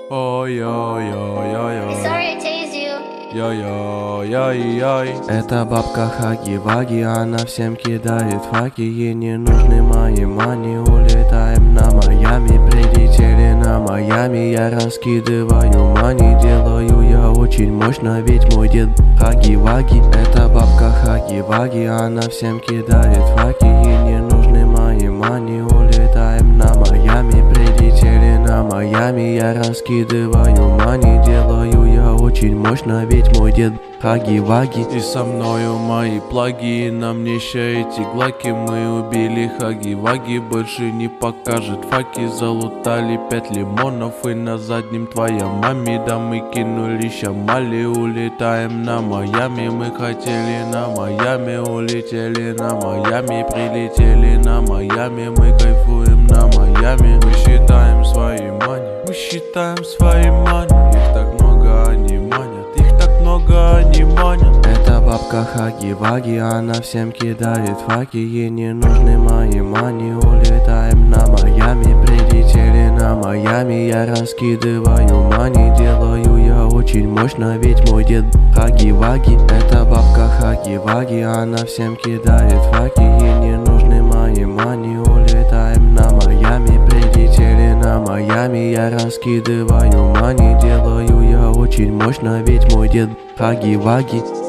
Ой-ой-ой-ой-ой. Sorry I teased you. Йой-йой-йой-йой. Это бабка Хаги-Ваги, она всем кидает факи. Ей не нужны мои мани, улетаем на Майами. Прилетели на Майами, я раскидываю мани. Делаю я очень мощно, ведь мой дед Хаги-Ваги. Это бабка Хаги-Ваги, она всем кидает факи. Ей не нужны мои мани, улетаем на Майами. Прилетели на Майами, я раскидываю мани. Делаю я очень мощно, ведь мой дед Хаги-Ваги. И со мною мои плаги, и на мне ща эти глаки. Мы убили Хаги-Ваги, больше не покажет факи. Залутали 5 лимонов и на заднем твоя маме. Да мы кинули ща мали, улетаем на Майами. Мы хотели на Майами, улетели на Майами. Прилетели на Майами, мы кайфуем на Майами. Мы считаем свои мани, мы считаем свои мани. Их так много, они манят, их так много, они манят. Это бабка Хаги-Ваги, она всем кидает факи. Ей не нужны мои мани, улетаем на Майами. Прилетели на Майами, я раскидываю мани. Делаю я очень мощно, ведь мой дед Хаги-Ваги. Это бабка Хаги-Ваги, она всем кидает факи. Ей не нужны мои мани, улетаем на Майами. Прилетели на Майами, я раскидываю мани. Делаю я очень мощно, ведь мой дед Хаги-Ваги.